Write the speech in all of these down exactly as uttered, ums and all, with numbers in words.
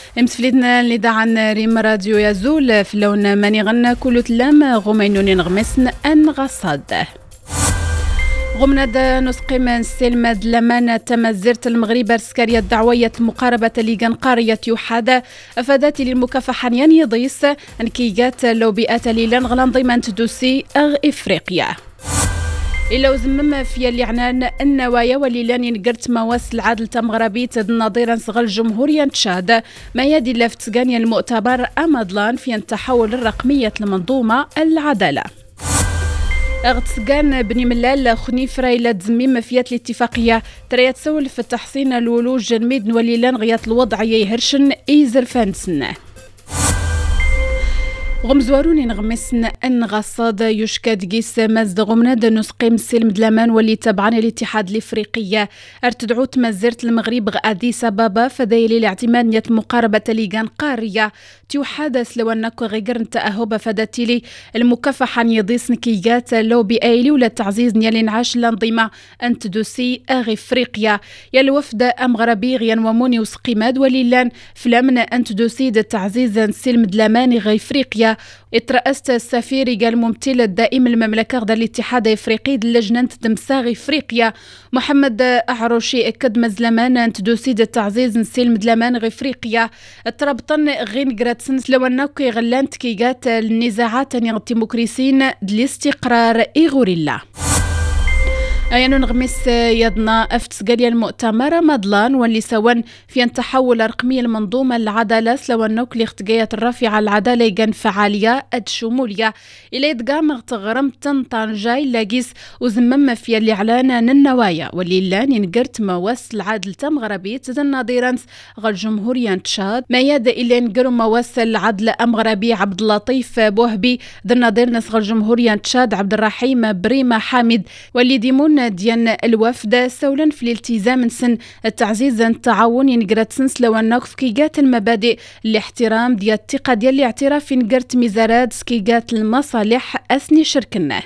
مسفليتنا اللي دعنا ريم راديو يزول في اللون ماني غنى كل تلام غمينوني نغمسن أن غصاد غمنا نسقيم السلم دلمان تمزرت المغرب السكرية الدعوية مقاربة لجان قارية يوحد أفادت للمكافحة يضيس أنكيجات لو بيئات ليلان غلان ضيمان تدوسي أغ إفريقيا إلا وزمم في اليعنان النوايا وليلان ينقرت مواس العدل تمغربي تد نظيرا صغل جمهوريا تشاد ما يدي لفتقانيا المؤتبر أمدلان في التحول الرقمية لمنظومة العدالة اغتسقان بني ملال خنيفرة إلى تزميم فيات الاتفاقية تريات سول في التحسين الولوج الميدن وليلان غيات الوضع يهرشن إيزر فانسن غمزواروني نغمسن أن غصاد يشكاد جيس مزد غمناد نسقيم سلم دلامان واللي تبعان الاتحاد الافريقية ارتدعو تمزرت المغرب غادي سبابا فدايلي الاعتمادية مقاربة ليغان قارية تيوحادث لو أنك غيقرن تأهب فداتيلي المكافحة يضيس نكيات لو بأيلي ولا تعزيز نيالي نعاش الانظمة أن تدوسي أغي افريقيا يا وفد أم غربي غيان وموني وسقيماد وليلان فلامن أن تدوسي تعزيز سلم دلامان غي افريقيا اترأست السفير قال ممثل الدائم المملكة غدا الاتحاد الافريقي لجنة تمساغ افريقيا محمد أعروشي اكد مزلمان ان تدوسي التعزيز نسيل مدلمان غ افريقيا تربطن غين جراتسنس لو انك غلان تكيغات النزاعات الديمقراطيين الاستقرار ايغوريلا أيانو نغمس يدنا افتسقاليا المؤتمر مدلان واللي سوان في أن تحول رقمي المنظومة العدالة سلو النوك لاختقاية الرافعة العدالة يجان فعالية أد شمولية إلى يدقام تغرم تنطان جاي لاقيس وزمم في الإعلان النوايا واللي لان ينقرت مواس العدل تم غربي تدن نظيرانس غال جمهوريا تشاد ما يد إلى نقروا مواس العدل أم غربي عبد اللطيف بوهبي دن نظيرنس غال جمهوريا تشاد عبد الرحيم بريمة حامد واللي ديمون ديال الوفد سولا في الالتزام سن التعزيز التعاون ينقرت سنس لو انك في كيقات المبادئ الاحترام ديال الثقه ديال الاعتراف ينقرت ميزارات سكيقات المصالح اسني شركنا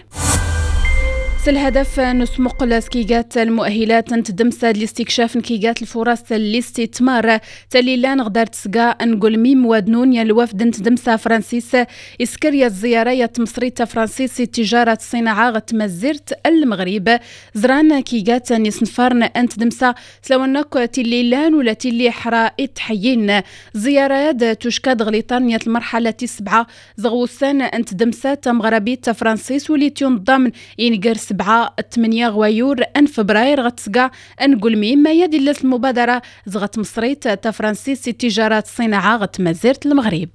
الهدف نسمق لسكيجات المؤهلات تدمس لاستكشاف نكيجات الفرص الاستثمار تليلان غدار تسقى نقول ميم ودنون يا الوفد تدمسا فرانسيس اسكريا الزيارة مصرية فرانسيس تجارة الصناعة غتمزرت المغرب زران كيجات نسنفارن انت دمسا سلوانك تليلان ولا تلي حرا اتحيين زيارات تشكاد غليطان المرحلة السبعة زغوسان انت دمسا مغربية فرانسيس ولي تنضم ينقرس سبعة ثمانية غويور أن فبراير غتسقى نقول ميم ما يدي المبادرة زغت مصريت تفرانسيس تجارات الصناعة غتمازرت المغرب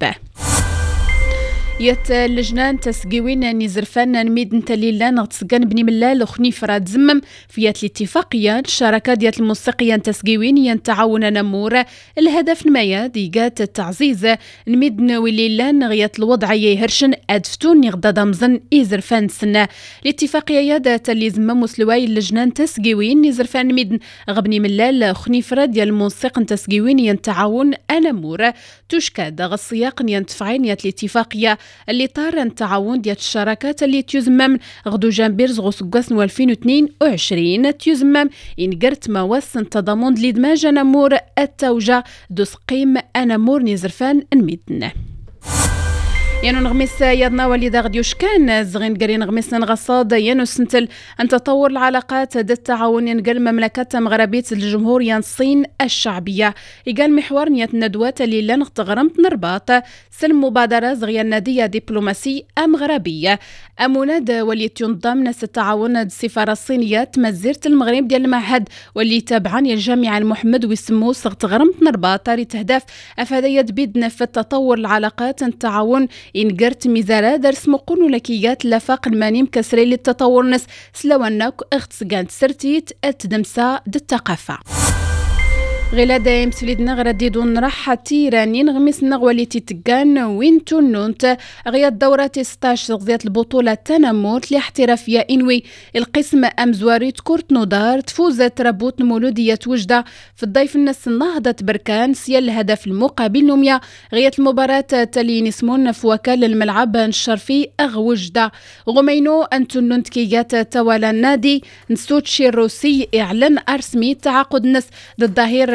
يت اللجنان تسقيوين نزرفان نميد نتليلان غتسقان بني ملال خنيفرة تزمم فيات الاتفاقية الشراكة ديال الموسيقيين تسقيوين ينتعاون نمور الهدف نمايا ديقات التعزيز نميد نويليلان غيات الوضع يهرشن أدفتون يغدا دمزن إزرفان سنة الاتفاقية يادات اللي زمم وسلواي اللجنان تسقيوين نزرفان نميد غبني ملال خنيفرة ديال الموسيقى تسقيوين ينتعاون نمور تشكاد غالسياق ينتفعين يات الاتفاقية اللي طار التعاون ديال الشراكات اللي تيزمم غدو جانبيرز غوسكاس ألفين واثنين وعشرين تيزمم ينقرت مواسن تضامن لدماج نمور التوجه دوسقيم انامور نزرفان الميدن يانو نغمس يدنا وليد غديوش كان زغين قري نغمس نغصاد يانو سنتل أن تطور العلاقات ذات التعاون ينقل مملكة مغربية الجمهورية الصين الشعبية يقال محور نية الندوات اللي لن تغرمت نرباط سلم مبادرة زغيا نادية دبلوماسي مغربية أموناد واللي تنضم ناس التعاون السفارة الصينية تمزيرت المغرب ديال المعهد واللي تابعان الجامعة المحمد ويسموه صغ تغرمت نرباط ريت هدف أفادية بيدنا في التطور العلاقات التعاون إنقرت ميزارة درس مقون ولكيات لفاق المانيم كسري للتطور نس سلوانك اغتسقانت سرتيت التدمسة الثقافة غيلا دايم سليدنا غرديدو نرحى تيراني نغمس نغولي تيتقان وين تنونت غيا الدورة ستاش غزيات البطولة تنموت لاحترافية إنوي القسم أمزواريت كورت نودار تفوزت ربوت مولودية وجدة في الضيف الناس النهضة بركان سيال الهدف المقابل نوميا غيات المباراة تالي نسمون في وكال الملعب نشرفي أغ وجدة غمينو أنتونونت كيجات توالى النادي نسوتشي الروسي إعلن أرسمي تعاقد نس ضد ظهير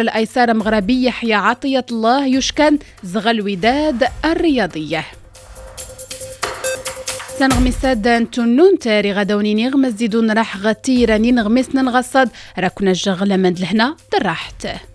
الأيسار مغربي يحيى عطية الله يشكن زغ الوداد الرياضية. سنغمساد انتونون تاري غدوني نغمس زيدون راح غتيراني نغمس نغصد راكنا الجغل من لهنا دراحت.